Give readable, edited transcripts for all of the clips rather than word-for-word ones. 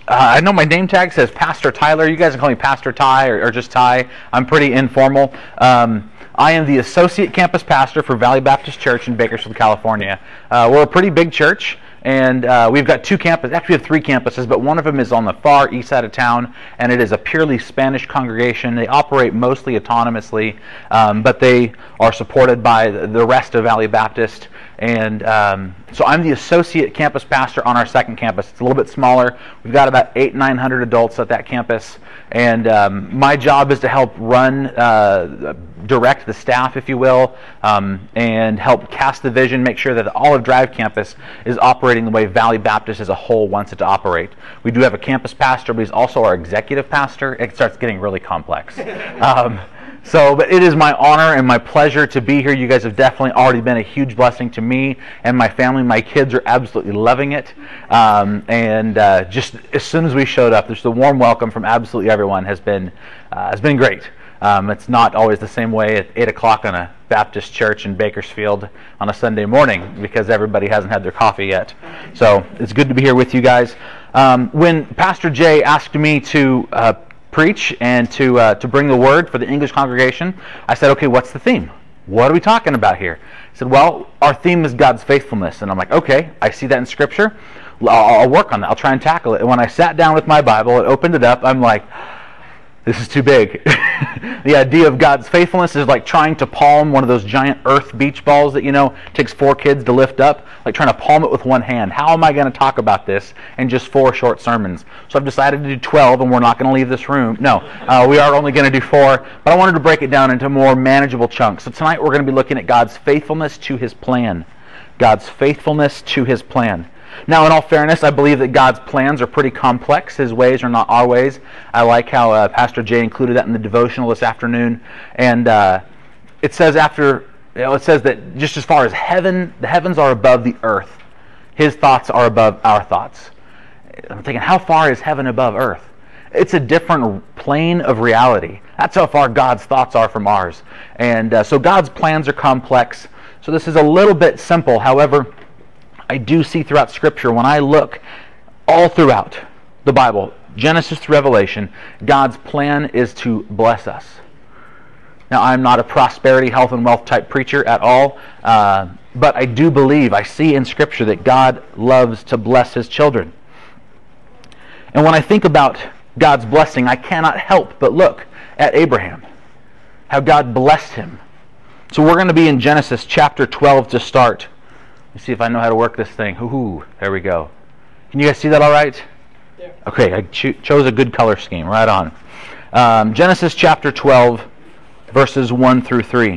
I know my name tag says Pastor Tyler. You guys can call me Pastor Ty or just Ty. I'm pretty informal. I am the Associate Campus Pastor for Valley Baptist Church in Bakersfield, California. We're a pretty big church, and we've got two campuses. Actually, we have three campuses, but one of them is on the far east side of town, and it is a purely Spanish congregation. They operate mostly autonomously, but they are supported by the rest of Valley Baptist. And so I'm the Associate Campus Pastor on our second campus. It's a little bit smaller. We've got about 900 adults at that campus. And my job is to help run, direct the staff, if you will, and help cast the vision, make sure that the Olive Drive campus is operating the way Valley Baptist as a whole wants it to operate. We do have a campus pastor, but he's also our executive pastor. It starts getting really complex. But it is my honor and my pleasure to be here. You guys have definitely already been a huge blessing to me and my family. My kids are absolutely loving it. Just as soon as we showed up, just a warm welcome from absolutely everyone has been great. It's not always the same way at 8 o'clock on a Baptist church in Bakersfield on a Sunday morning because everybody hasn't had their coffee yet. So it's good to be here with you guys. When Pastor Jay asked me to preach and to bring the word for the English congregation, I said, okay, what's the theme? What are we talking about here? He said, well, our theme is God's faithfulness. And I'm like, okay, I see that in Scripture. I'll work on that. I'll try and tackle it. And when I sat down with my Bible and opened it up, I'm like, this is too big. The idea of God's faithfulness is like trying to palm one of those giant earth beach balls that, takes 4 kids to lift up, like trying to palm it with one hand. How am I going to talk about this in just 4 short sermons? So I've decided to do 12, and we're not going to leave this room. No, we are only going to do 4, but I wanted to break it down into more manageable chunks. So tonight we're going to be looking at God's faithfulness to His plan. God's faithfulness to His plan. Now, in all fairness, I believe that God's plans are pretty complex. His ways are not our ways. I like how Pastor Jay included that in the devotional this afternoon. And it says that just as far as heaven, the heavens are above the earth. His thoughts are above our thoughts. I'm thinking, how far is heaven above earth? It's a different plane of reality. That's how far God's thoughts are from ours. And so God's plans are complex. So this is a little bit simple. However, I do see throughout Scripture, when I look all throughout the Bible, Genesis to Revelation, God's plan is to bless us. Now, I'm not a prosperity, health, and wealth type preacher at all, but I do believe, I see in Scripture that God loves to bless His children. And when I think about God's blessing, I cannot help but look at Abraham, how God blessed him. So we're going to be in Genesis chapter 12 to start. Let me see if I know how to work this thing. Ooh, there we go. Can you guys see that all right? Yeah. Okay, I chose a good color scheme. Right on. Genesis chapter 12, verses 1 through 3.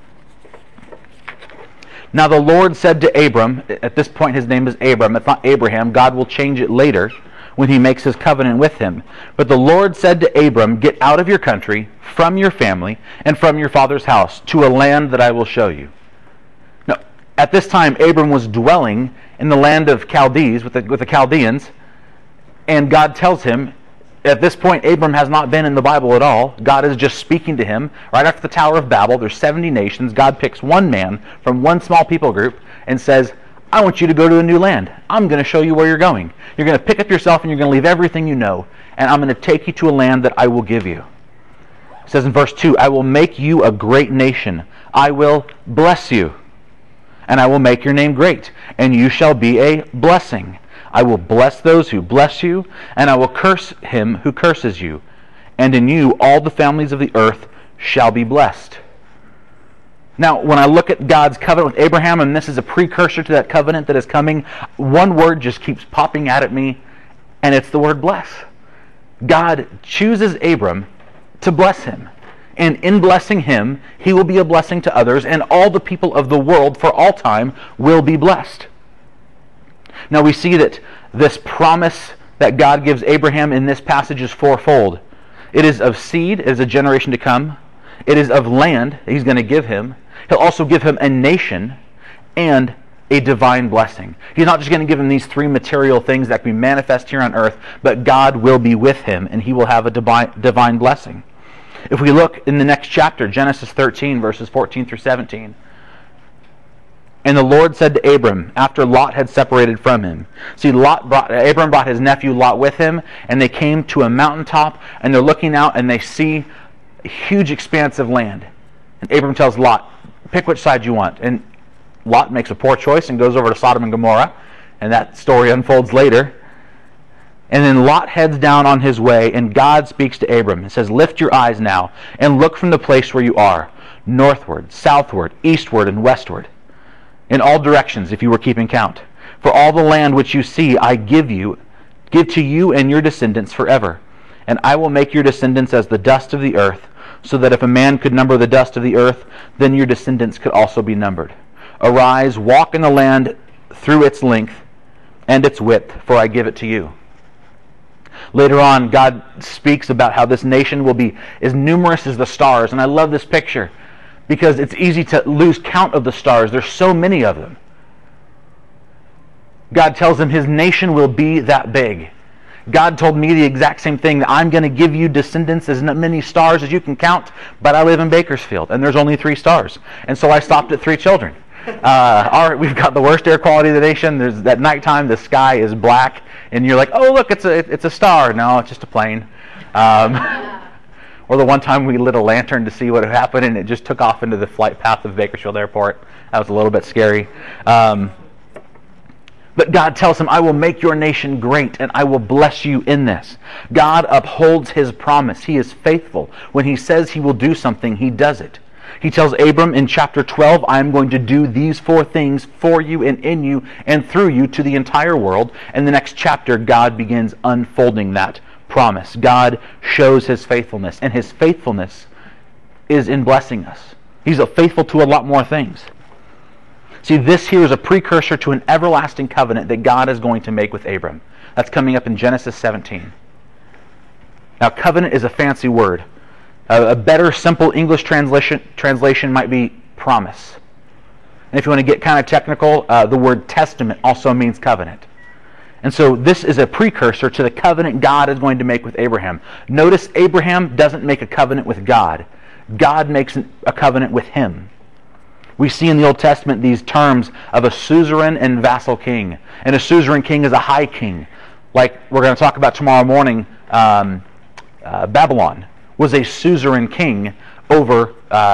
Now the Lord said to Abram, at this point his name is Abram, it's not Abraham. God will change it later when He makes His covenant with him. But the Lord said to Abram, get out of your country, from your family, and from your father's house, to a land that I will show you. At this time, Abram was dwelling in the land of Chaldees with the Chaldeans, and God tells him, at this point, Abram has not been in the Bible at all. God is just speaking to him. Right after the Tower of Babel, there's 70 nations. God picks one man from one small people group and says, I want you to go to a new land. I'm going to show you where you're going. You're going to pick up yourself and you're going to leave everything you know, and I'm going to take you to a land that I will give you. It says in verse 2, I will make you a great nation. I will bless you. And I will make your name great, and you shall be a blessing. I will bless those who bless you, and I will curse him who curses you. And in you all the families of the earth shall be blessed. Now, when I look at God's covenant with Abraham, and this is a precursor to that covenant that is coming, one word just keeps popping out at me, and it's the word bless. God chooses Abram to bless him. And in blessing him, he will be a blessing to others, and all the people of the world for all time will be blessed. Now we see that this promise that God gives Abraham in this passage is fourfold. It is of seed, it is a generation to come. It is of land that He's going to give him. He'll also give him a nation and a divine blessing. He's not just going to give him these 3 material things that can be manifest here on earth, but God will be with him, and he will have a divine blessing. If we look in the next chapter, Genesis 13, verses 14 through 17, And the Lord said to Abram, after Lot had separated from him. See, Abram brought his nephew Lot with him, and they came to a mountaintop, and they're looking out, and they see a huge expanse of land. And Abram tells Lot, pick which side you want. And Lot makes a poor choice and goes over to Sodom and Gomorrah, and that story unfolds later. And then Lot heads down on his way, and God speaks to Abram and says, lift your eyes now, and look from the place where you are, northward, southward, eastward, and westward, in all directions, if you were keeping count. For all the land which you see I give to you and your descendants forever. And I will make your descendants as the dust of the earth, so that if a man could number the dust of the earth, then your descendants could also be numbered. Arise, walk in the land through its length and its width, for I give it to you. Later on, God speaks about how this nation will be as numerous as the stars. And I love this picture, because it's easy to lose count of the stars. There's so many of them. God tells him his nation will be that big. God told me the exact same thing, that I'm going to give you descendants as many stars as you can count, but I live in Bakersfield, and there's only 3 stars. And so I stopped at 3 children. We've got the worst air quality of the nation. There's at nighttime, the sky is black, and you're like, oh, look, it's a star. No, it's just a plane. Or the one time we lit a lantern to see what had happened, and it just took off into the flight path of Bakersfield Airport. That was a little bit scary. But God tells him, I will make your nation great, and I will bless you in this. God upholds his promise. He is faithful. When he says he will do something, he does it. He tells Abram in chapter 12, I am going to do these 4 things for you and in you and through you to the entire world. And the next chapter, God begins unfolding that promise. God shows his faithfulness, and his faithfulness is in blessing us. He's faithful to a lot more things. See, this here is a precursor to an everlasting covenant that God is going to make with Abram. That's coming up in Genesis 17. Now, covenant is a fancy word. A better, simple English translation might be promise. And if you want to get kind of technical, the word testament also means covenant. And so this is a precursor to the covenant God is going to make with Abraham. Notice Abraham doesn't make a covenant with God. God makes a covenant with him. We see in the Old Testament these terms of a suzerain and vassal king. And a suzerain king is a high king. Like we're going to talk about tomorrow morning, Babylon was a suzerain king over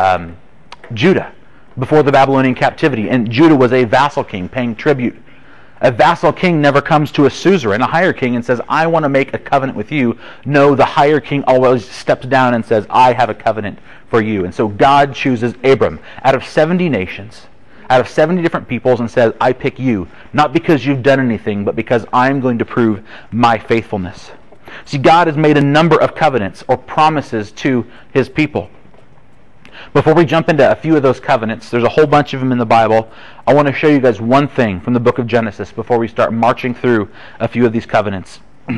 Judah before the Babylonian captivity. And Judah was a vassal king paying tribute. A vassal king never comes to a suzerain, a higher king, and says, I want to make a covenant with you. No, the higher king always steps down and says, I have a covenant for you. And so God chooses Abram out of 70 nations, out of 70 different peoples, and says, I pick you, not because you've done anything, but because I'm going to prove my faithfulness. See, God has made a number of covenants or promises to his people. Before we jump into a few of those covenants, there's a whole bunch of them in the Bible. I want to show you guys one thing from the book of Genesis before we start marching through a few of these covenants.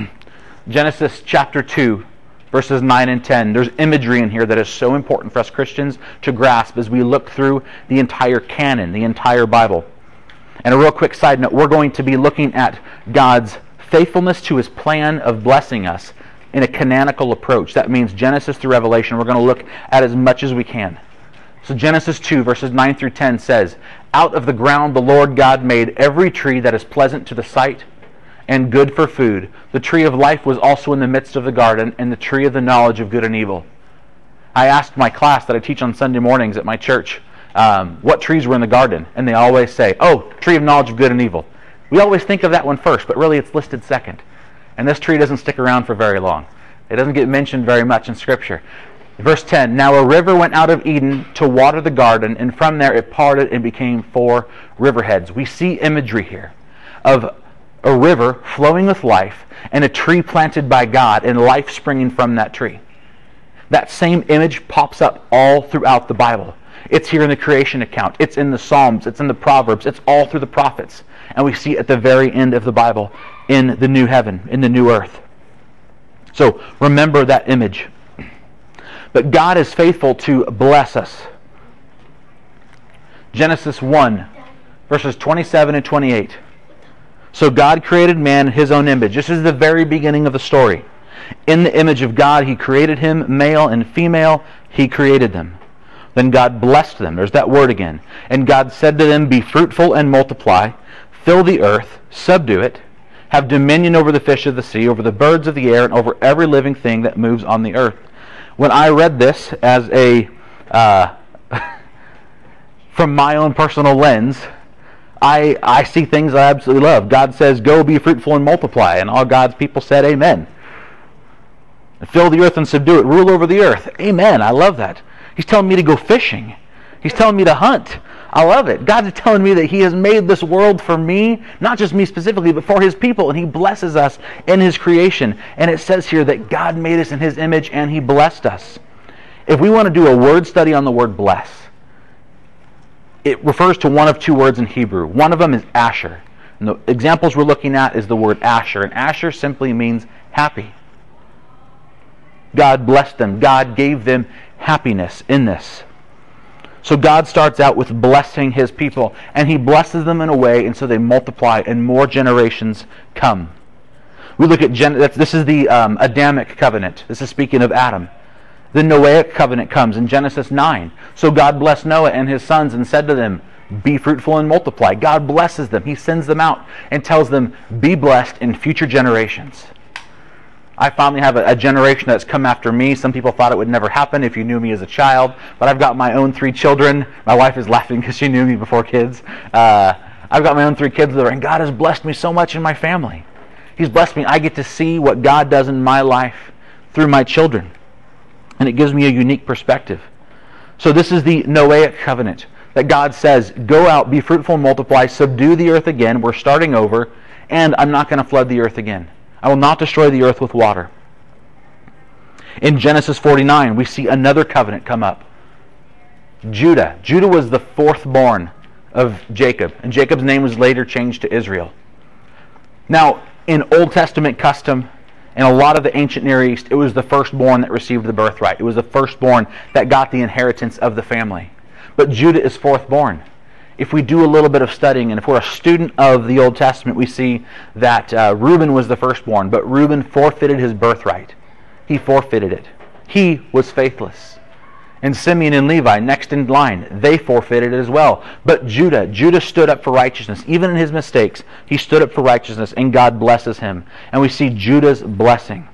Genesis chapter 2, verses 9 and 10. There's imagery in here that is so important for us Christians to grasp as we look through the entire canon, the entire Bible. And a real quick side note, we're going to be looking at God's faithfulness to his plan of blessing us in a canonical approach. That means Genesis through Revelation. We're going to look at as much as we can. So Genesis 2, verses 9 through 10 says, Out of the ground the Lord God made every tree that is pleasant to the sight and good for food. The tree of life was also in the midst of the garden, and the tree of the knowledge of good and evil. I asked my class that I teach on Sunday mornings at my church, what trees were in the garden? And they always say, oh, tree of knowledge of good and evil. We always think of that one first, but really it's listed second. And this tree doesn't stick around for very long. It doesn't get mentioned very much in Scripture. Verse 10, Now a river went out of Eden to water the garden, and from there it parted and became 4 riverheads. We see imagery here of a river flowing with life and a tree planted by God and life springing from that tree. That same image pops up all throughout the Bible. It's here in the creation account. It's in the Psalms. It's in the Proverbs. It's all through the prophets. And we see it at the very end of the Bible in the new heaven, in the new earth. So remember that image. But God is faithful to bless us. Genesis 1, verses 27 and 28. So God created man in his own image. This is the very beginning of the story. In the image of God he created him, male and female, he created them. Then God blessed them. There's that word again. And God said to them, be fruitful and multiply, fill the earth, subdue it, have dominion over the fish of the sea, over the birds of the air, and over every living thing that moves on the earth. When I read this as a from my own personal lens, I see things I absolutely love. God says, go be fruitful and multiply. And all God's people said, amen. Fill the earth and subdue it. Rule over the earth. Amen. I love that. He's telling me to go fishing. He's telling me to hunt. I love it. God is telling me that He has made this world for me, not just me specifically, but for His people. And He blesses us in His creation. And it says here that God made us in His image and He blessed us. If we want to do a word study on the word bless, it refers to one of two words in Hebrew. One of them is asher. And the examples we're looking at is the word asher. And asher simply means happy. God blessed them. God gave them happiness in this. So God starts out with blessing His people, and He blesses them in a way, and so they multiply, and more generations come. We look at this is the Adamic covenant. This is speaking of Adam. The Noahic covenant comes in Genesis 9. So God blessed Noah and his sons and said to them, be fruitful and multiply. God blesses them. He sends them out and tells them, be blessed in future generations. I finally have a generation that's come after me. Some people thought it would never happen if you knew me as a child, but I've got my own 3 children. My wife is laughing because she knew me before kids. I've got my own 3 kids there, and God has blessed me so much in my family. He's blessed me. I get to see what God does in my life through my children, and it gives me a unique perspective. So this is the Noahic covenant that God says, go out, be fruitful and multiply, subdue the earth again. We're starting over, and I'm not going to flood the earth again. I will not destroy the earth with water. In Genesis 49, we see another covenant come up. Judah. Judah was the 4th born of Jacob, and Jacob's name was later changed to Israel. Now, in Old Testament custom, and a lot of the ancient Near East, it was the firstborn that received the birthright. It was the firstborn that got the inheritance of the family. But Judah is 4th born. If we do a little bit of studying, and if we're a student of the Old Testament, we see that Reuben was the firstborn, but Reuben forfeited his birthright. He forfeited it. He was faithless. And Simeon and Levi, next in line, they forfeited it as well. But Judah stood up for righteousness. Even in his mistakes, he stood up for righteousness, and God blesses him. And we see Judah's blessing.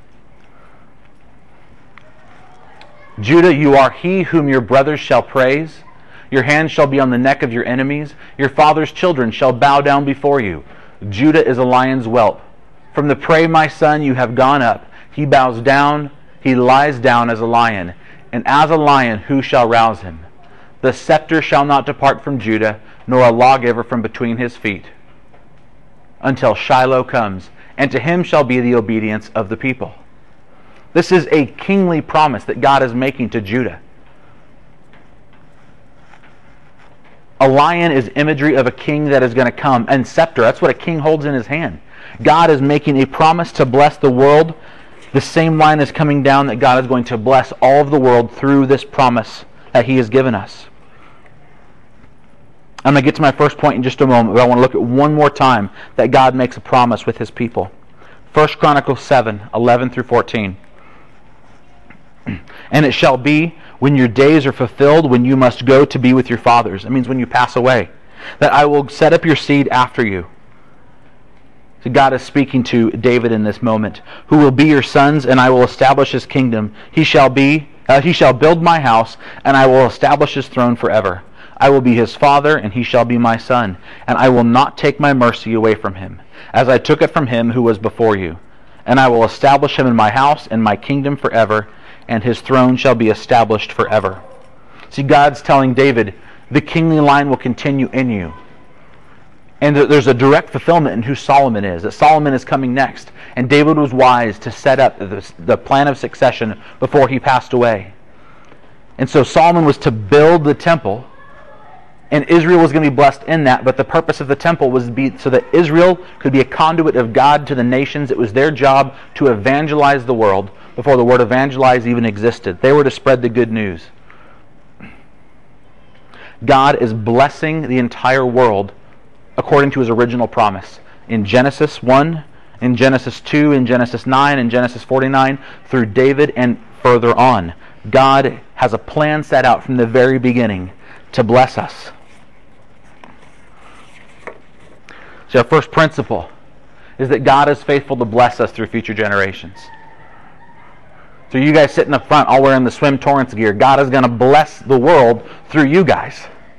Judah, you are he whom your brothers shall praise. Your hand shall be on the neck of your enemies. Your father's children shall bow down before you. Judah is a lion's whelp. From the prey, my son, you have gone up. He bows down, he lies down as a lion. And as a lion, who shall rouse him? The scepter shall not depart from Judah, nor a lawgiver from between his feet, until Shiloh comes, and to him shall be the obedience of the people. This is a kingly promise that God is making to Judah. A lion is imagery of a king that is going to come. And scepter, that's what a king holds in his hand. God is making a promise to bless the world. The same line is coming down that God is going to bless all of the world through this promise that He has given us. I'm going to get to my first point in just a moment, but I want to look at one more time that God makes a promise with His people. 1 Chronicles 7:11 through 14. And it shall be, when your days are fulfilled, when you must go to be with your fathers. It means when you pass away. That I will set up your seed after you. So God is speaking to David in this moment. Who will be your sons, and I will establish his kingdom. He shall build my house, and I will establish his throne forever. I will be his father, and he shall be my son. And I will not take my mercy away from him, as I took it from him who was before you. And I will establish him in my house and my kingdom forever, and his throne shall be established forever. See, God's telling David, the kingly line will continue in you. And there's a direct fulfillment in who Solomon is, that Solomon is coming next. And David was wise to set up the plan of succession before he passed away. And so Solomon was to build the temple, and Israel was going to be blessed in that, but the purpose of the temple was to be so that Israel could be a conduit of God to the nations. It was their job to evangelize the world before the word evangelize even existed. They were to spread the good news. God is blessing the entire world according to His original promise. In Genesis 1, in Genesis 2, in Genesis 9, in Genesis 49, through David and further on. God has a plan set out from the very beginning to bless us. So our first principle is that God is faithful to bless us through future generations. So you guys sitting up front all wearing the Swim Torrance gear, God is going to bless the world through you guys.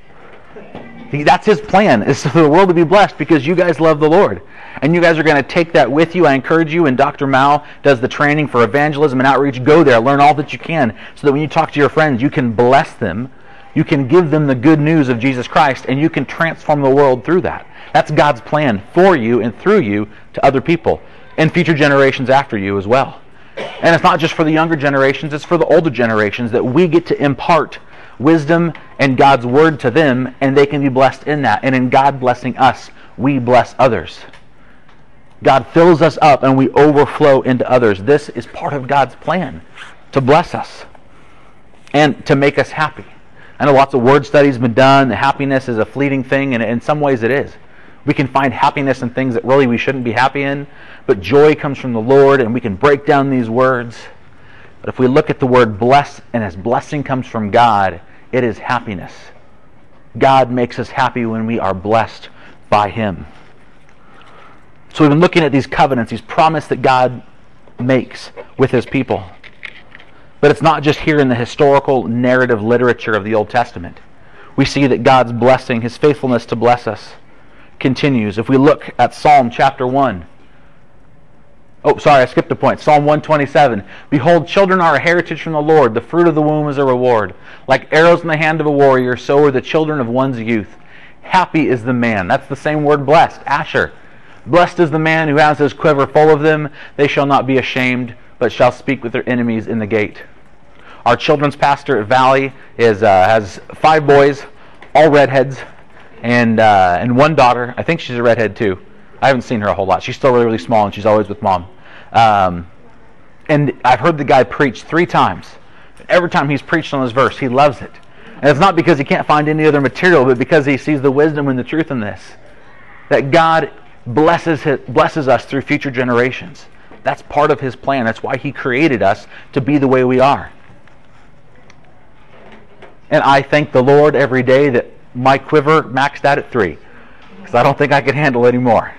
That's His plan, is for the world to be blessed because you guys love the Lord. And you guys are going to take that with you. I encourage you, and Dr. Mao does the training for evangelism and outreach. Go there, learn all that you can, so that when you talk to your friends, you can bless them, you can give them the good news of Jesus Christ, and you can transform the world through that. That's God's plan for you and through you to other people, and future generations after you as well. And it's not just for the younger generations, it's for the older generations, that we get to impart wisdom and God's word to them, and they can be blessed in that. And in God blessing us, we bless others. God fills us up and we overflow into others. This is part of God's plan, to bless us and to make us happy. I know lots of word studies have been done. Happiness is a fleeting thing, and in some ways it is. We can find happiness in things that really we shouldn't be happy in, but joy comes from the Lord, and we can break down these words. But if we look at the word bless, and as blessing comes from God, it is happiness. God makes us happy when we are blessed by Him. So we've been looking at these covenants, these promises that God makes with His people. But it's not just here in the historical narrative literature of the Old Testament. We see that God's blessing, His faithfulness to bless us, continues. If we look at Psalm chapter 1. Oh, sorry, I skipped a point. Psalm 127. Behold, children are a heritage from the Lord. The fruit of the womb is a reward. Like arrows in the hand of a warrior, so are the children of one's youth. Happy is the man. That's the same word, blessed. Asher. Blessed is the man who has his quiver full of them. They shall not be ashamed, but shall speak with their enemies in the gate. Our children's pastor at Valley has 5 boys, all redheads, and one daughter. I think she's a redhead too. I haven't seen her a whole lot. She's still really, really small, and she's always with Mom. And I've heard the guy preach 3 times. Every time he's preached on this verse, he loves it. And it's not because he can't find any other material, but because he sees the wisdom and the truth in this. That God blesses us through future generations. That's part of His plan. That's why He created us to be the way we are. And I thank the Lord every day that my quiver maxed out at 3. Because I don't think I could handle any more.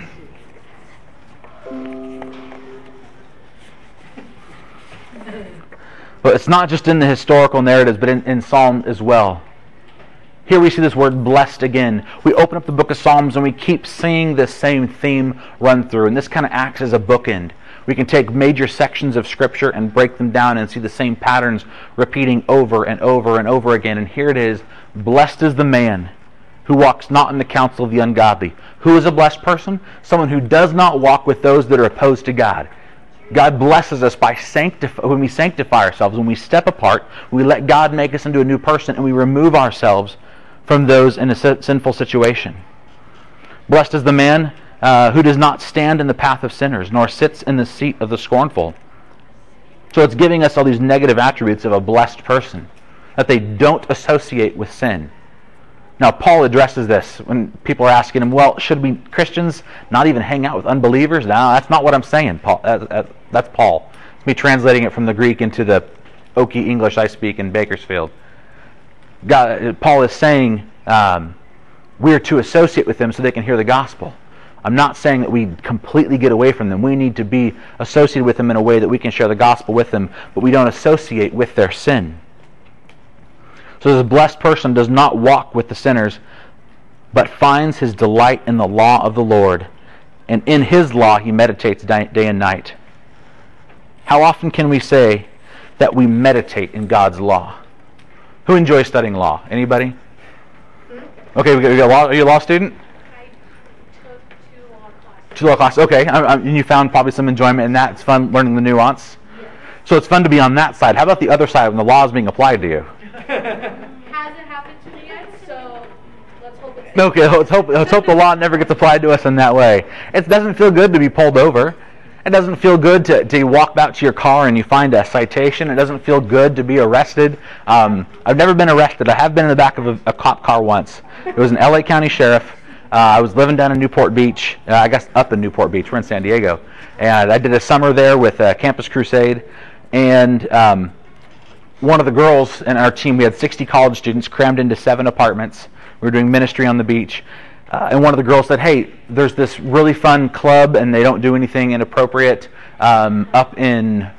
But it's not just in the historical narratives, but in Psalm as well. Here we see this word blessed again. We open up the book of Psalms and we keep seeing this same theme run through. And this kind of acts as a bookend. We can take major sections of Scripture and break them down and see the same patterns repeating over and over and over again. And here it is. Blessed is the man who walks not in the counsel of the ungodly. Who is a blessed person? Someone who does not walk with those that are opposed to God. God blesses us by when we sanctify ourselves, when we step apart, we let God make us into a new person, and we remove ourselves from those in a sinful situation. Blessed is the man who does not stand in the path of sinners, nor sits in the seat of the scornful. So it's giving us all these negative attributes of a blessed person, that they don't associate with sin. Now, Paul addresses this when people are asking him, well, should we Christians not even hang out with unbelievers? No, that's not what I'm saying, Paul. That's Paul. It's me translating it from the Greek into the oaky English I speak in Bakersfield. Paul is saying we're to associate with them so they can hear the gospel. I'm not saying that we completely get away from them. We need to be associated with them in a way that we can share the gospel with them, but we don't associate with their sin. So this blessed person does not walk with the sinners, but finds his delight in the law of the Lord, and in His law he meditates day and night. How often can we say that we meditate in God's law? Who enjoys studying law? Anybody? Okay, we got law. Are you a law student? I took 2 law classes. 2 law classes. Okay, and you found probably some enjoyment in that. It's fun learning the nuance. Yes. So it's fun to be on that side. How about the other side when the law is being applied to you? Hasn't happened to me yet, so let's hope it's... Okay, let's hope the law never gets applied to us in that way. It doesn't feel good to be pulled over. It doesn't feel good to walk out to your car and you find a citation. It doesn't feel good to be arrested. I've never been arrested. I have been in the back of a cop car once. It was an LA County sheriff. I was living down in Newport Beach. I guess up in Newport Beach. We're in San Diego. And I did a summer there with Campus Crusade. And one of the girls in our team, we had 60 college students crammed into 7 apartments. We were doing ministry on the beach. And one of the girls said, hey, there's this really fun club, and they don't do anything inappropriate up in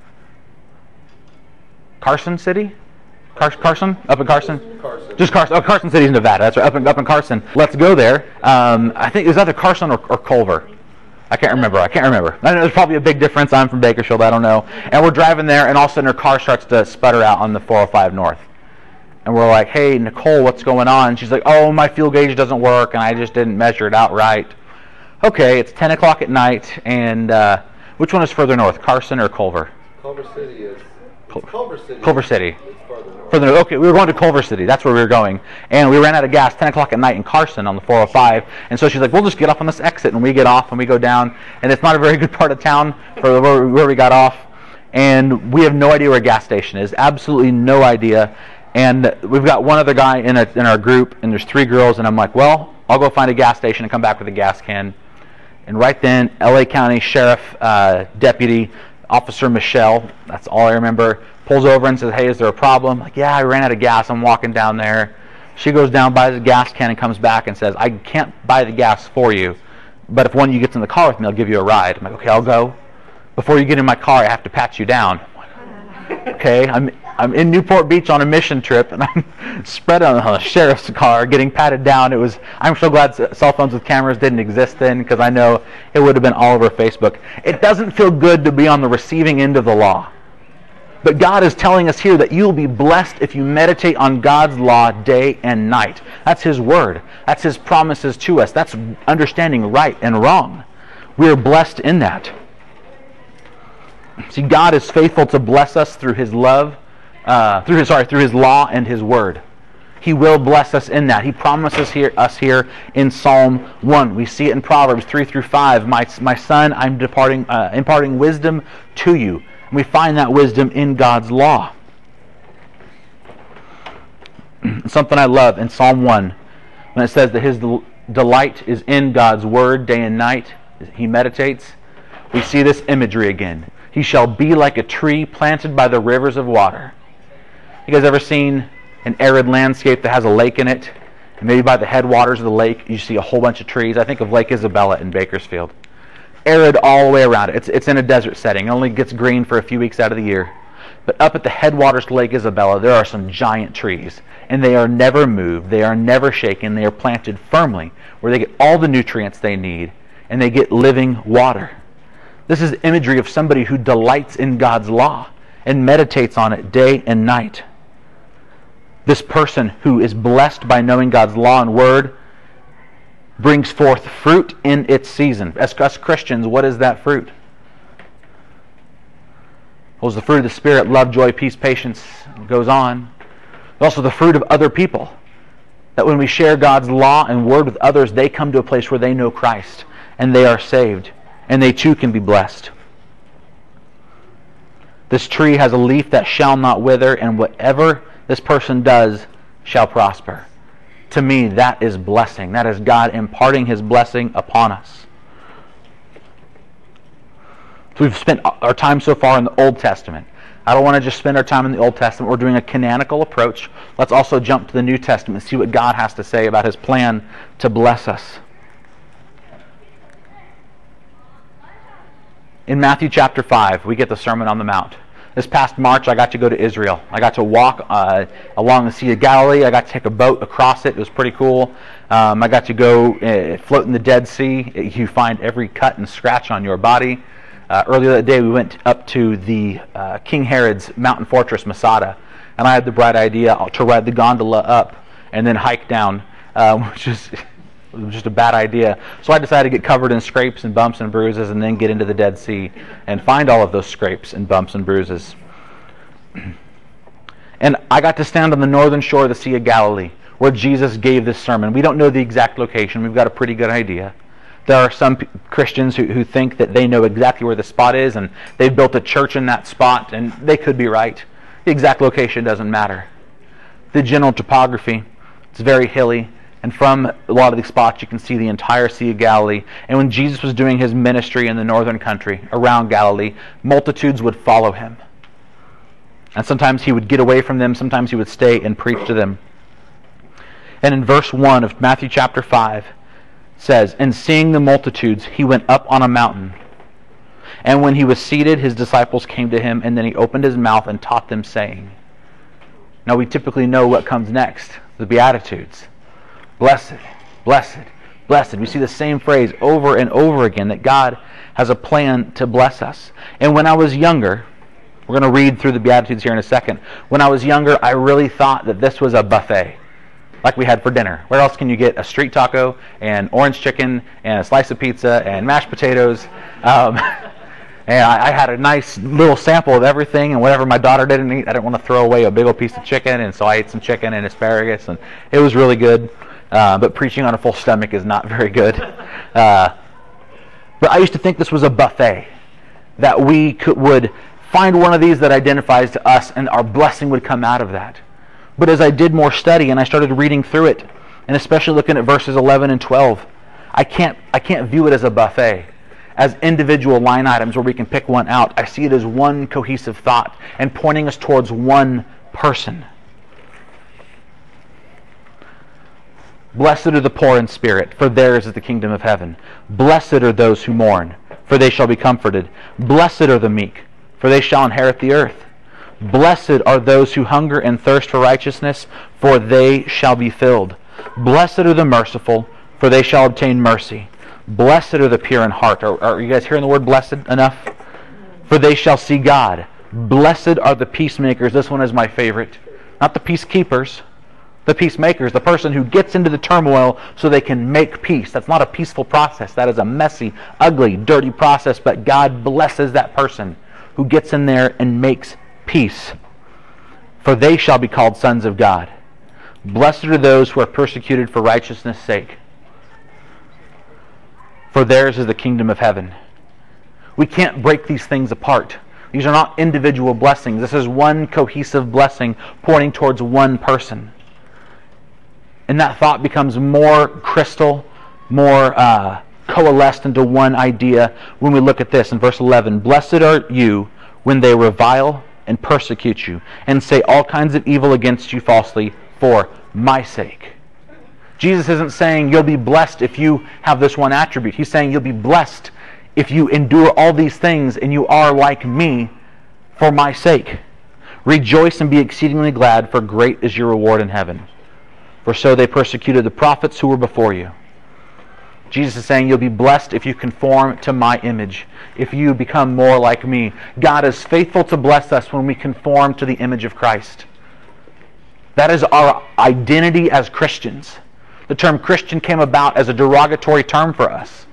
Carson City? Carson? Up in Carson? Carson. Just Carson. Oh, Carson City's Nevada. That's right. Up in Carson. Let's go there. I think it was either Carson or Culver. I can't remember. I know there's probably a big difference. I'm from Bakersfield. I don't know. And we're driving there, and all of a sudden her car starts to sputter out on the 405 North. And we're like, hey, Nicole, what's going on? And she's like, oh, my fuel gauge doesn't work, and I just didn't measure it out right. Okay, it's 10 o'clock at night, and which one is further north, Carson or Culver? Culver City is... Culver City. Culver City. It's farther north. Further north. Okay, we were going to Culver City. That's where we were going. And we ran out of gas 10 o'clock at night in Carson on the 405. And so she's like, we'll just get off on this exit. And we get off, and we go down. And it's not a very good part of town for where we got off. And we have no idea where a gas station is. Absolutely no idea. And we've got one other guy in our group, and there's 3 girls, and I'm like, well, I'll go find a gas station and come back with a gas can. And right then, LA County Sheriff Deputy Officer Michelle, that's all I remember, pulls over and says, hey, is there a problem? I'm like, yeah, I ran out of gas. I'm walking down there. She goes down, buys a gas can, and comes back and says, I can't buy the gas for you, but if one of you gets in the car with me, I'll give you a ride. I'm like, okay, I'll go. Before you get in my car, I have to pat you down. Okay, I'm in Newport Beach on a mission trip, and I'm spread on a sheriff's car getting patted down. I'm so glad cell phones with cameras didn't exist then, because I know it would have been all over Facebook. It doesn't feel good to be on the receiving end of the law. But God is telling us here that you'll be blessed if you meditate on God's law day and night. That's His word. That's His promises to us. That's understanding right and wrong. We are blessed in that. See, God is faithful to bless us through His love, through His law and His word. He will bless us in that. He promises us here in Psalm 1. We see it in Proverbs 3 through 5. My son, I'm imparting wisdom to you. And we find that wisdom in God's law. Something I love in Psalm 1, when it says that his delight is in God's word day and night. He meditates. We see this imagery again. He shall be like a tree planted by the rivers of water. You guys ever seen an arid landscape that has a lake in it? And maybe by the headwaters of the lake, you see a whole bunch of trees. I think of Lake Isabella in Bakersfield. Arid all the way around it. It's in a desert setting. It only gets green for a few weeks out of the year. But up at the headwaters of Lake Isabella, there are some giant trees. And they are never moved. They are never shaken. They are planted firmly where they get all the nutrients they need. And they get living water. This is imagery of somebody who delights in God's law and meditates on it day and night. This person who is blessed by knowing God's law and word brings forth fruit in its season. As us Christians, what is that fruit? Well, it's the fruit of the Spirit, love, joy, peace, patience. It goes on. But also the fruit of other people. That when we share God's law and word with others, they come to a place where they know Christ and they are saved. And they too can be blessed. This tree has a leaf that shall not wither, and whatever this person does shall prosper. To me, that is blessing. That is God imparting His blessing upon us. So we've spent our time so far in the Old Testament. I don't want to just spend our time in the Old Testament. We're doing a canonical approach. Let's also jump to the New Testament and see what God has to say about His plan to bless us. In Matthew chapter 5, we get the Sermon on the Mount. This past March, I got to go to Israel. I got to walk along the Sea of Galilee. I got to take a boat across it. It was pretty cool. I got to go float in the Dead Sea. You find every cut and scratch on your body. Earlier that day, we went up to the King Herod's mountain fortress, Masada. And I had the bright idea to ride the gondola up and then hike down, which is... It was just a bad idea. So I decided to get covered in scrapes and bumps and bruises and then get into the Dead Sea and find all of those scrapes and bumps and bruises. And I got to stand on the northern shore of the Sea of Galilee where Jesus gave this sermon. We don't know the exact location. We've got a pretty good idea. There are some Christians who think that they know exactly where the spot is and they've built a church in that spot, and they could be right. The exact location doesn't matter. The general topography, it's very hilly. And from a lot of these spots, you can see the entire Sea of Galilee. And when Jesus was doing His ministry in the northern country, around Galilee, multitudes would follow Him. And sometimes he would get away from them, sometimes he would stay and preach to them. And in verse 1 of Matthew chapter 5 says, "And seeing the multitudes, he went up on a mountain. And when he was seated, his disciples came to him, and then he opened his mouth and taught them, saying." Now we typically know what comes next, the Beatitudes. Blessed, blessed, blessed. We see the same phrase over and over again, that God has a plan to bless us. And when I was younger, we're going to read through the Beatitudes here in a second. When I was younger, I really thought that this was a buffet, like we had for dinner. Where else can you get a street taco and orange chicken and a slice of pizza and mashed potatoes? And I had a nice little sample of everything, and whatever my daughter didn't eat, I didn't want to throw away a big old piece of chicken, and so I ate some chicken and asparagus, and it was really good. But preaching on a full stomach is not very good. But I used to think this was a buffet, that we would find one of these that identifies to us, and our blessing would come out of that. But as I did more study and I started reading through it, and especially looking at verses 11 and 12, I can't view it as a buffet, as individual line items where we can pick one out. I see it as one cohesive thought and pointing us towards one person. Blessed are the poor in spirit, for theirs is the kingdom of heaven. Blessed are those who mourn, for they shall be comforted. Blessed are the meek, for they shall inherit the earth. Blessed are those who hunger and thirst for righteousness, for they shall be filled. Blessed are the merciful, for they shall obtain mercy. Blessed are the pure in heart. Are you guys hearing the word blessed enough? For they shall see God. Blessed are the peacemakers. This one is my favorite. Not the peacekeepers, the peacemakers. The person who gets into the turmoil so they can make peace. That's not a peaceful process. That is a messy, ugly, dirty process. But God blesses that person who gets in there and makes peace. For they shall be called sons of God. Blessed are those who are persecuted for righteousness' sake, for theirs is the kingdom of heaven. We can't break these things apart. These are not individual blessings. This is one cohesive blessing pointing towards one person. And that thought becomes more crystal, more coalesced into one idea when we look at this in verse 11. Blessed are you when they revile and persecute you and say all kinds of evil against you falsely for my sake. Jesus isn't saying you'll be blessed if you have this one attribute. He's saying you'll be blessed if you endure all these things and you are like me for my sake. Rejoice and be exceedingly glad, for great is your reward in heaven. For so they persecuted the prophets who were before you. Jesus is saying you'll be blessed if you conform to my image, if you become more like me. God is faithful to bless us when we conform to the image of Christ. That is our identity as Christians. The term Christian came about as a derogatory term for us.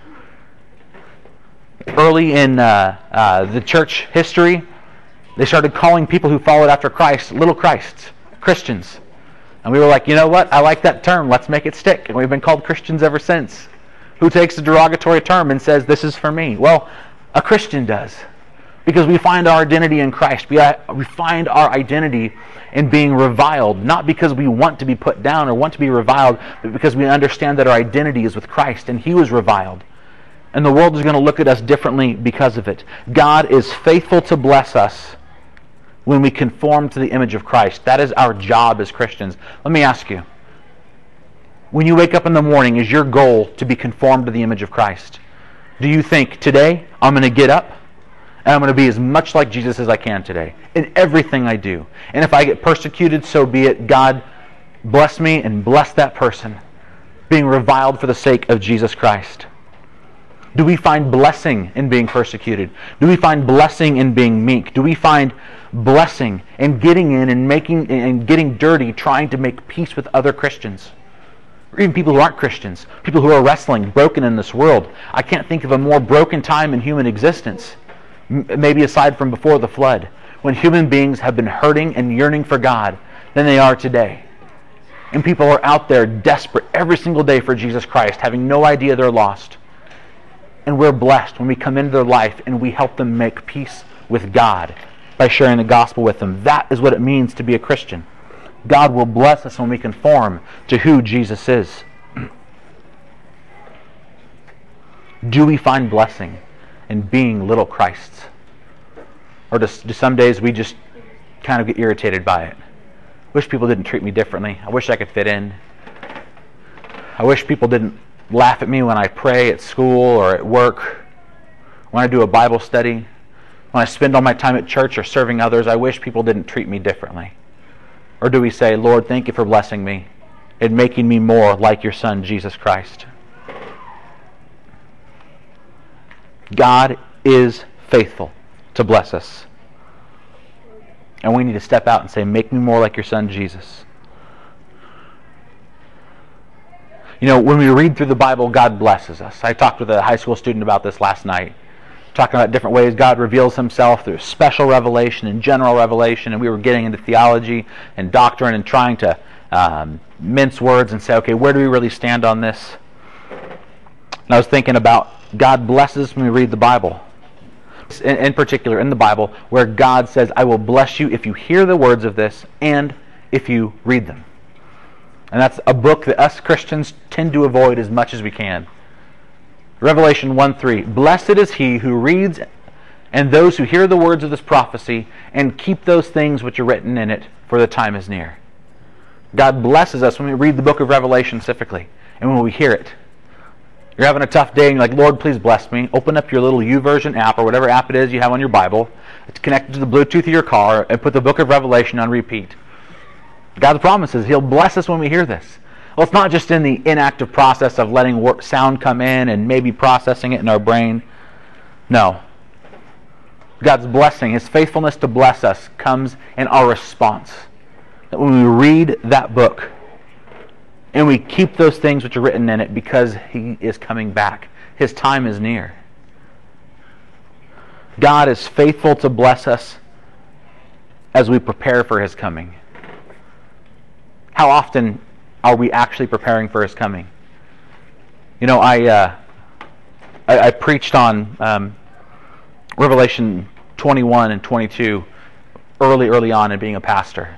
Early in the church history, they started calling people who followed after Christ little Christs, Christians. And we were like, you know what? I like that term. Let's make it stick. And we've been called Christians ever since. Who takes a derogatory term and says, this is for me? Well, a Christian does. Because we find our identity in Christ. We find our identity in being reviled, not because we want to be put down or want to be reviled, but because we understand that our identity is with Christ and He was reviled. And the world is going to look at us differently because of it. God is faithful to bless us when we conform to the image of Christ. That is our job as Christians. Let me ask you, when you wake up in the morning, is your goal to be conformed to the image of Christ? Do you think, today I'm going to get up and I'm going to be as much like Jesus as I can today in everything I do? And if I get persecuted, so be it. God bless me and bless that person being reviled for the sake of Jesus Christ. Do we find blessing in being persecuted? Do we find blessing in being meek? Do we find blessing in getting in and getting dirty, trying to make peace with other Christians? Or even people who aren't Christians, people who are wrestling, broken in this world. I can't think of a more broken time in human existence, maybe aside from before the flood, when human beings have been hurting and yearning for God than they are today. And people are out there desperate every single day for Jesus Christ, having no idea they're lost. And we're blessed when we come into their life and we help them make peace with God by sharing the gospel with them. That is what it means to be a Christian. God will bless us when we conform to who Jesus is. Do we find blessing in being little Christs? Or do some days we just kind of get irritated by it. Wish people didn't treat me differently. I wish I could fit in. I wish people didn't laugh at me when I pray at school or at work, when I do a Bible study, when I spend all my time at church or serving others. I wish people didn't treat me differently. Or do we say, Lord, thank you for blessing me and making me more like your Son, Jesus Christ? God is faithful to bless us. And we need to step out and say, make me more like your Son, Jesus. You know, when we read through the Bible, God blesses us. I talked with a high school student about this last night, talking about different ways God reveals himself through special revelation and general revelation, and we were getting into theology and doctrine and trying to mince words and say, okay, where do we really stand on this? And I was thinking about God blesses when we read the Bible. In particular, in the Bible, where God says, I will bless you if you hear the words of this and if you read them. And that's a book that us Christians tend to avoid as much as we can. Revelation 1:3, blessed is he who reads and those who hear the words of this prophecy and keep those things which are written in it, for the time is near. God blesses us when we read the book of Revelation specifically and when we hear it. You're having a tough day and you're like, Lord, please bless me. Open up your little YouVersion app or whatever app it is you have on your Bible. It's connected to the Bluetooth of your car and put the book of Revelation on repeat. God's promises, He'll bless us when we hear this. Well, it's not just in the inactive process of letting sound come in and maybe processing it in our brain. No. God's blessing, His faithfulness to bless us, comes in our response. That when we read that book and we keep those things which are written in it, because He is coming back. His time is near. God is faithful to bless us as we prepare for His coming. How often are we actually preparing for His coming? You know, I preached on Revelation 21 and 22 early on in being a pastor.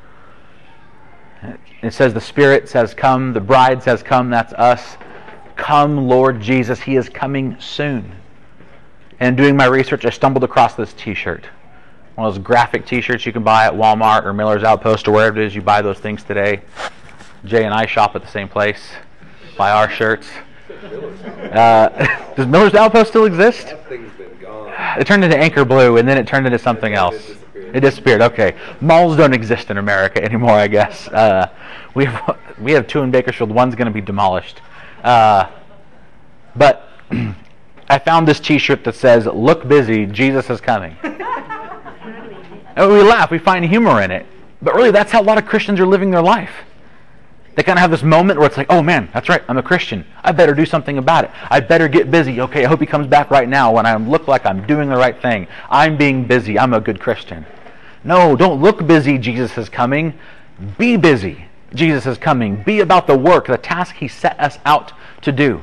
It says the Spirit says come, the bride says come, that's us. Come, Lord Jesus, He is coming soon. And doing my research, I stumbled across this t-shirt. One of those graphic t-shirts you can buy at Walmart or Miller's Outpost or wherever it is you buy those things today. Jay and I shop at the same place, buy our shirts. Does Miller's Outpost still exist? That thing's been gone. It turned into Anchor Blue and then it turned into something else. It disappeared. Okay. Malls don't exist in America anymore, I guess. We have two in Bakersfield. One's going to be demolished. But I found this t-shirt that says, look busy, Jesus is coming. And we laugh, we find humor in it. But really, that's how a lot of Christians are living their life. They kind of have this moment where it's like, oh man, that's right, I'm a Christian. I better do something about it. I better get busy. Okay, I hope He comes back right now when I look like I'm doing the right thing. I'm being busy. I'm a good Christian. No, don't look busy, Jesus is coming. Be busy, Jesus is coming. Be about the work, the task He set us out to do.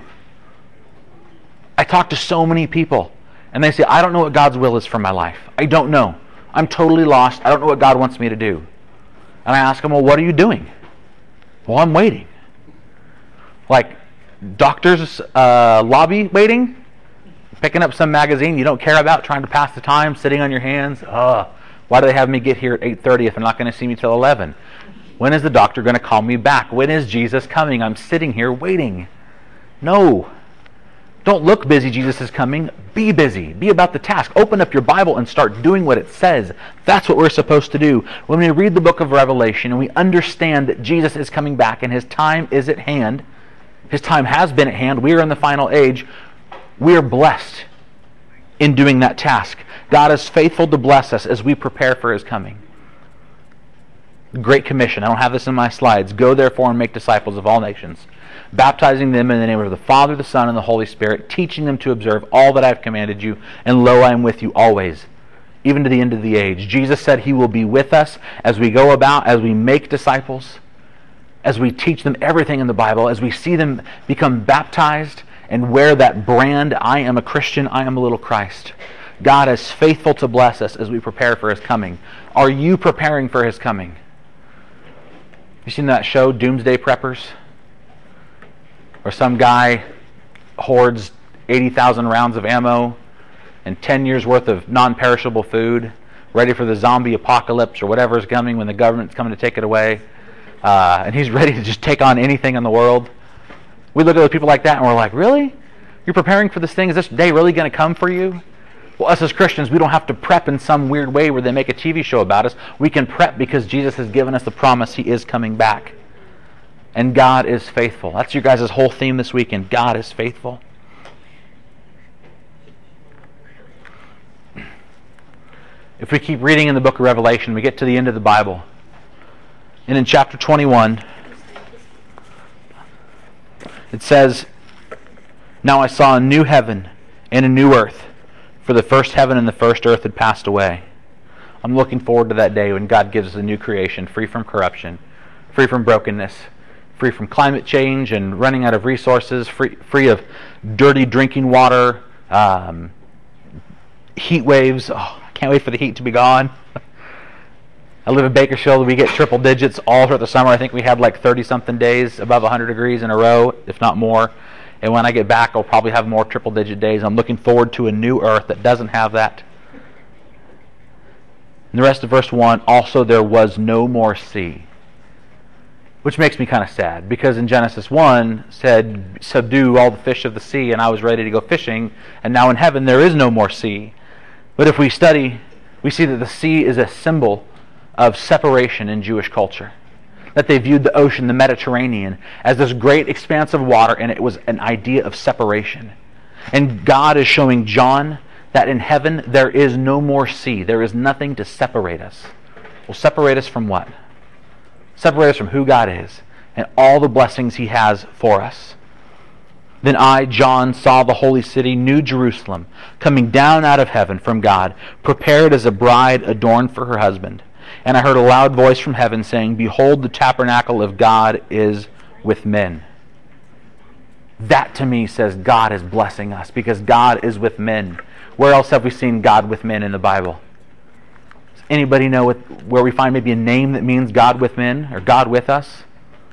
I talk to so many people, and they say, I don't know what God's will is for my life. I don't know. I'm totally lost. I don't know what God wants me to do. And I ask them, well, what are you doing? Well, I'm waiting. Like doctor's lobby waiting? Picking up some magazine you don't care about, trying to pass the time, sitting on your hands. Why do they have me get here at 8:30 if they're not going to see me till 11? When is the doctor going to call me back? When is Jesus coming? I'm sitting here waiting. No. Don't look busy, Jesus is coming. Be busy. Be about the task. Open up your Bible and start doing what it says. That's what we're supposed to do. When we read the book of Revelation and we understand that Jesus is coming back and His time is at hand, His time has been at hand, we are in the final age, we are blessed in doing that task. God is faithful to bless us as we prepare for His coming. Great Commission. I don't have this in my slides. Go therefore and make disciples of all nations, baptizing them in the name of the Father, the Son, and the Holy Spirit, teaching them to observe all that I have commanded you, and lo, I am with you always, even to the end of the age. Jesus said He will be with us as we go about, as we make disciples, as we teach them everything in the Bible, as we see them become baptized and wear that brand, I am a Christian, I am a little Christ. God is faithful to bless us as we prepare for His coming. Are you preparing for His coming? You seen that show, Doomsday Preppers? Where some guy hoards 80,000 rounds of ammo and 10 years worth of non-perishable food, ready for the zombie apocalypse or whatever is coming when the government's coming to take it away. And he's ready to just take on anything in the world. We look at those people like that and we're like, really? You're preparing for this thing? Is this day really going to come for you? Well, us as Christians, we don't have to prep in some weird way where they make a TV show about us. We can prep because Jesus has given us the promise He is coming back. And God is faithful. That's your guys' whole theme this weekend. God is faithful. If we keep reading in the book of Revelation, we get to the end of the Bible. And in chapter 21, it says, "Now I saw a new heaven and a new earth, for the first heaven and the first earth had passed away." I'm looking forward to that day when God gives us a new creation, free from corruption, free from brokenness, free from climate change and running out of resources, free of dirty drinking water, heat waves. Oh, I can't wait for the heat to be gone. I live in Bakersfield. We get triple digits all throughout the summer. I think we had like 30-something days above 100 degrees in a row, if not more. And when I get back, I'll probably have more triple-digit days. I'm looking forward to a new earth that doesn't have that. And the rest of verse 1, "Also there was no more sea." Which makes me kind of sad, because in Genesis 1 said, "Subdue all the fish of the sea," and I was ready to go fishing. And now in heaven there is no more sea. But if we study, we see that the sea is a symbol of separation in Jewish culture. That they viewed the ocean, the Mediterranean, as this great expanse of water, and it was an idea of separation. And God is showing John that in heaven there is no more sea. There is nothing to separate us. Well, separate us from what? Separate us from who God is and all the blessings He has for us. "Then I, John, saw the holy city, New Jerusalem, coming down out of heaven from God, prepared as a bride adorned for her husband. And I heard a loud voice from heaven saying, 'Behold, the tabernacle of God is with men.'" That to me says God is blessing us because God is with men. Where else have we seen God with men in the Bible? Does anybody know where we find maybe a name that means God with men or God with us?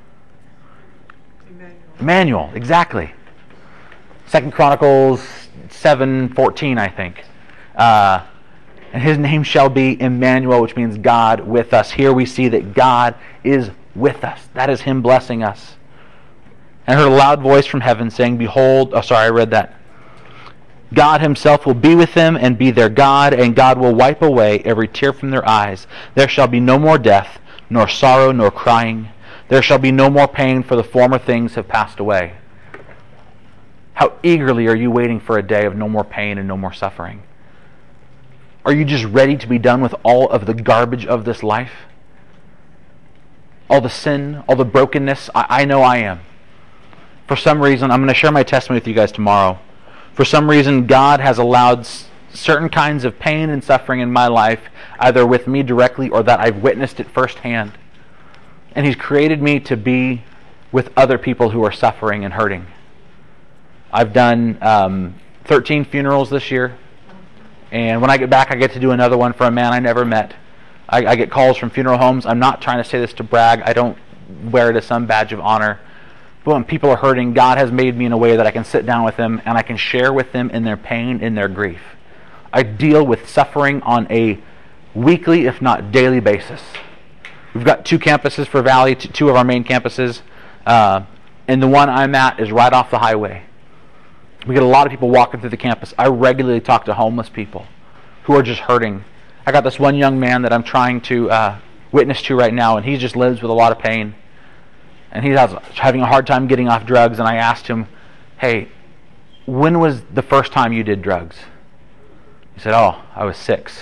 Emmanuel, exactly. 2 Chronicles 7:14, I think. "And His name shall be Emmanuel," which means God with us. Here we see that God is with us. That is Him blessing us. "And I heard a loud voice from heaven saying, Behold," I read that. "God Himself will be with them and be their God, and God will wipe away every tear from their eyes. There shall be no more death, nor sorrow, nor crying. There shall be no more pain, for the former things have passed away." How eagerly are you waiting for a day of no more pain and no more suffering? Are you just ready to be done with all of the garbage of this life? All the sin, all the brokenness? I know I am. For some reason, I'm going to share my testimony with you guys tomorrow. For some reason, God has allowed certain kinds of pain and suffering in my life, either with me directly or that I've witnessed it firsthand. And He's created me to be with other people who are suffering and hurting. I've done 13 funerals this year. And when I get back, I get to do another one for a man I never met. I get calls from funeral homes. I'm not trying to say this to brag. I don't wear it as some badge of honor. But when people are hurting, God has made me in a way that I can sit down with them and I can share with them in their pain, in their grief. I deal with suffering on a weekly, if not daily basis. We've got 2 campuses for Valley, 2 of our main campuses. And the one I'm at is right off the highway. We get a lot of people walking through the campus. I regularly talk to homeless people who are just hurting. I got this one young man that I'm trying to witness to right now, and he just lives with a lot of pain. And he's having a hard time getting off drugs, and I asked him, "Hey, when was the first time you did drugs?" He said, "Oh, I was 6.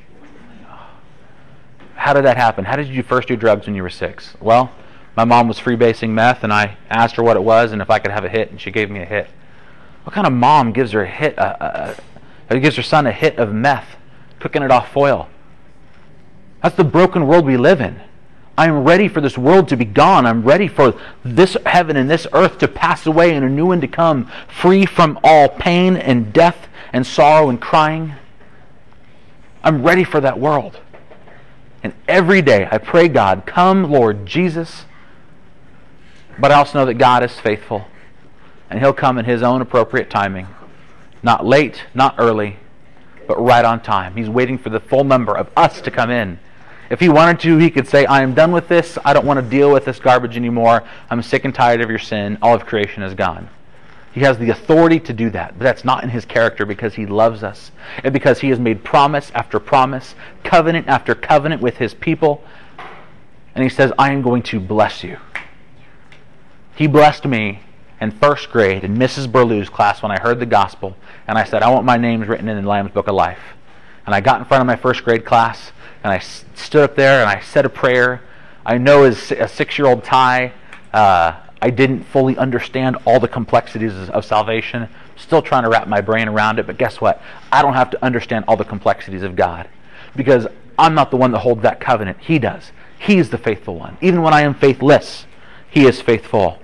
How did that happen? How did you first do drugs when you were 6? "Well, my mom was freebasing meth, and I asked her what it was and if I could have a hit, and she gave me a hit." What kind of mom gives her a hit? Gives her son a hit of meth, cooking it off foil? That's the broken world we live in. I'm ready for this world to be gone. I'm ready for this heaven and this earth to pass away and a new one to come, free from all pain and death and sorrow and crying. I'm ready for that world. And every day I pray, God, come, Lord Jesus. But I also know that God is faithful. And He'll come in His own appropriate timing. Not late, not early, but but right on time. He's waiting for the full number of us to come in. If he wanted to, he could say, I am done with this. I don't want to deal with this garbage anymore. I'm sick and tired of your sin. All of creation is gone. He has the authority to do that, but that's not in his character because he loves us and because he has made promise after promise, covenant after covenant with his people. And he says, I am going to bless you. He blessed me in first grade in Mrs. Burlew's class when I heard the gospel, and I said, I want my names written in the Lamb's Book of Life. And I got in front of my first grade class, and I stood up there and I said a prayer. I know as a 6-year-old Ty, I didn't fully understand all the complexities of salvation. Still trying to wrap my brain around it, but guess what? I don't have to understand all the complexities of God because I'm not the one that holds that covenant. He does. He is the faithful one. Even when I am faithless, he is faithful.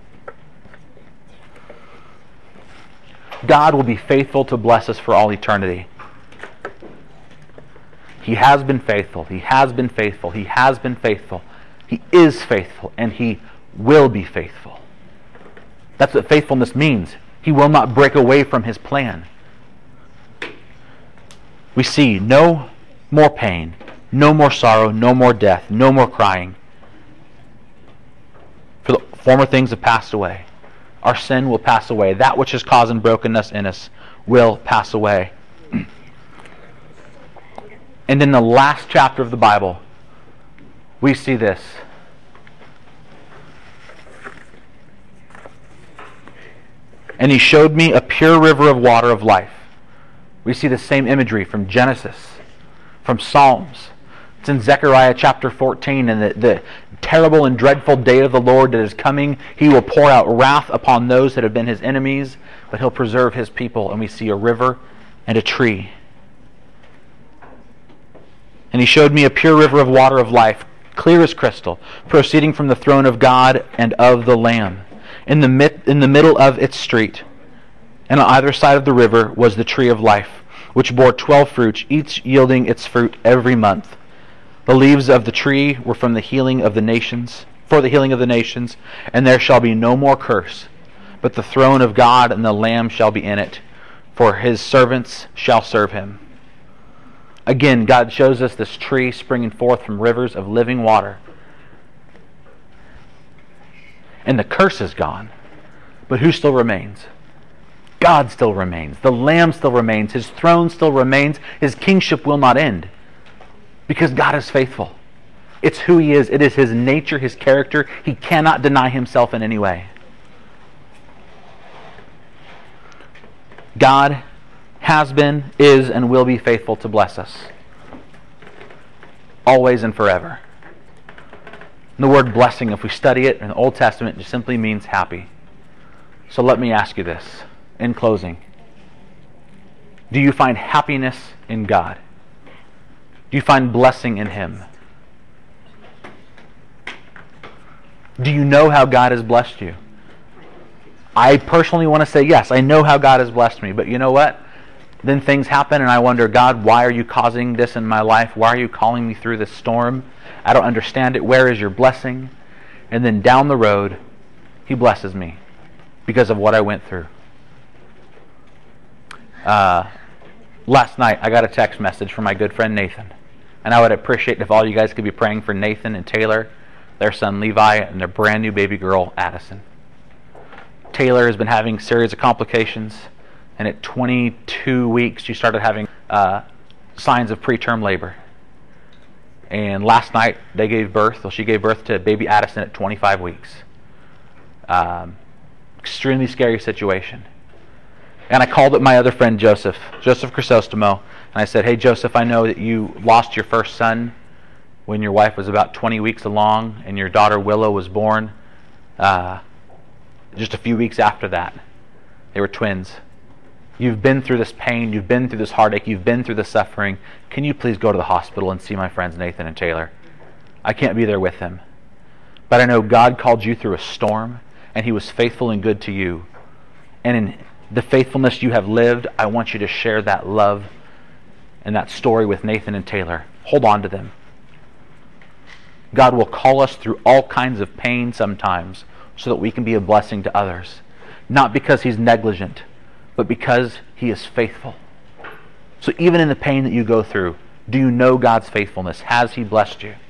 God will be faithful to bless us for all eternity. He has been faithful. He has been faithful. He has been faithful. He is faithful, and he will be faithful. That's what faithfulness means. He will not break away from his plan. We see no more pain, no more sorrow, no more death, no more crying. For the former things have passed away. Our sin will pass away. That which is causing brokenness in us will pass away. And in the last chapter of the Bible, we see this. And he showed me a pure river of water of life. We see the same imagery from Genesis, from Psalms. It's in Zechariah chapter 14, and the terrible and dreadful day of the Lord that is coming. He will pour out wrath upon those that have been his enemies, but he'll preserve his people. And we see a river and a tree. And he showed me a pure river of water of life, clear as crystal, proceeding from the throne of God and of the Lamb. In the middle of its street, and on either side of the river, was the tree of life, which bore 12 fruits, each yielding its fruit every month. The leaves of the tree were from the healing of the nations, for the healing of the nations, and there shall be no more curse, but the throne of God and the Lamb shall be in it, for his servants shall serve him. Again, God shows us this tree springing forth from rivers of living water. And the curse is gone. But who still remains? God still remains. The Lamb still remains. His throne still remains. His kingship will not end. Because God is faithful. It's who he is. It is his nature, his character. He cannot deny himself in any way. God has been, is, and will be faithful to bless us. Always and forever. And the word blessing, if we study it in the Old Testament, just simply means happy. So let me ask you this, in closing. Do you find happiness in God? Do you find blessing in him? Do you know how God has blessed you? I personally want to say yes, I know how God has blessed me, but you know what? Then things happen and I wonder, God, why are you causing this in my life? Why are you calling me through this storm? I don't understand it. Where is your blessing? And then down the road, he blesses me because of what I went through. Last night, I got a text message from my good friend Nathan. And I would appreciate if all you guys could be praying for Nathan and Taylor, their son Levi, and their brand new baby girl, Addison. Taylor has been having a series of complications. And at 22 weeks, she started having signs of preterm labor. And last night, they gave birth. Well, she gave birth to baby Addison at 25 weeks. Extremely scary situation. And I called up my other friend, Joseph Chrysostomo, and I said, hey, Joseph, I know that you lost your first son when your wife was about 20 weeks along, and your daughter Willow was born just a few weeks after that. They were twins. You've been through this pain, you've been through this heartache, you've been through the suffering. Can you please go to the hospital and see my friends Nathan and Taylor? I can't be there with them. But I know God called you through a storm, and he was faithful and good to you. And in the faithfulness you have lived, I want you to share that love and that story with Nathan and Taylor. Hold on to them. God will call us through all kinds of pain sometimes so that we can be a blessing to others. Not because he's negligent, but because he is faithful. So even in the pain that you go through, do you know God's faithfulness? Has He blessed you?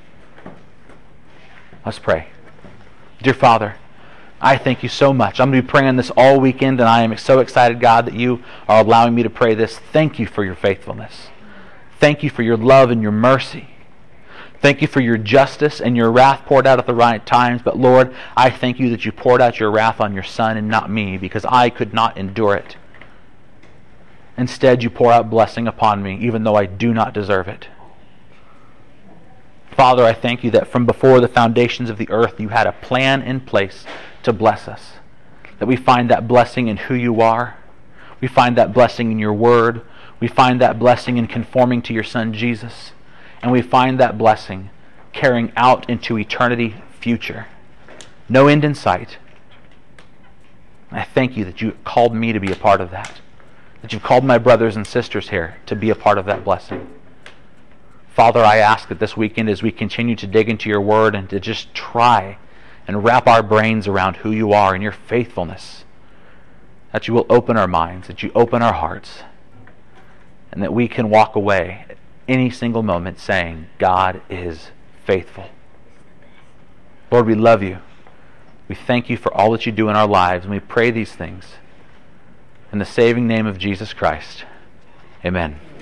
Let's pray. Dear Father, I thank you so much. I'm going to be praying this all weekend, and I am so excited, God, that you are allowing me to pray this. Thank you for your faithfulness. Thank you for your love and your mercy. Thank you for your justice and your wrath poured out at the right times. But Lord, I thank you that you poured out your wrath on your Son and not me, because I could not endure it. Instead, you pour out blessing upon me, even though I do not deserve it. Father, I thank you that from before the foundations of the earth, you had a plan in place to bless us. That we find that blessing in who you are. We find that blessing in your word. We find that blessing in conforming to your Son, Jesus. And we find that blessing carrying out into eternity future. No end in sight. I thank you that you called me to be a part of that. That you've called my brothers and sisters here to be a part of that blessing. Father, I ask that this weekend, as we continue to dig into your word and to just try and wrap our brains around who you are and your faithfulness, that you will open our minds, that you open our hearts, and that we can walk away any single moment saying, God is faithful. Lord, we love you. We thank you for all that you do in our lives, and we pray these things in the saving name of Jesus Christ. Amen.